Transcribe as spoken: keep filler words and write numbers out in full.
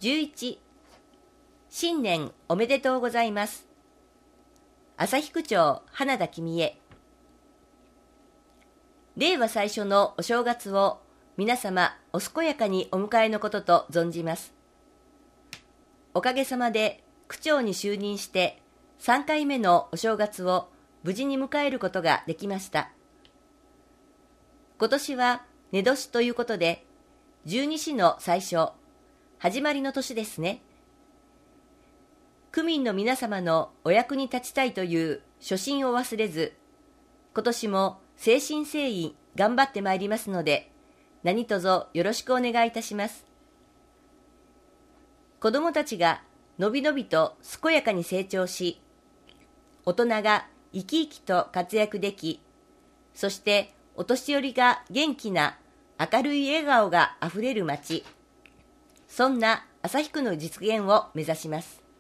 じゅういち、新年おめでとうございます。旭区長花田君江。令和最初のお正月を皆様お健やかにお迎えのことと存じます。おかげさまで区長に就任してさんかいめのお正月を無事に迎えることができました。今年は寝年ということで、十二支の最初、始まりの年ですね。区民の皆様のお役に立ちたいという初心を忘れず、今年も誠心誠意頑張ってまいりますので、何卒よろしくお願いいたします。子どもたちがのびのびと健やかに成長し、大人が生き生きと活躍でき、そしてお年寄りが元気な明るい笑顔があふれる街、そんな旭区の実現を目指します。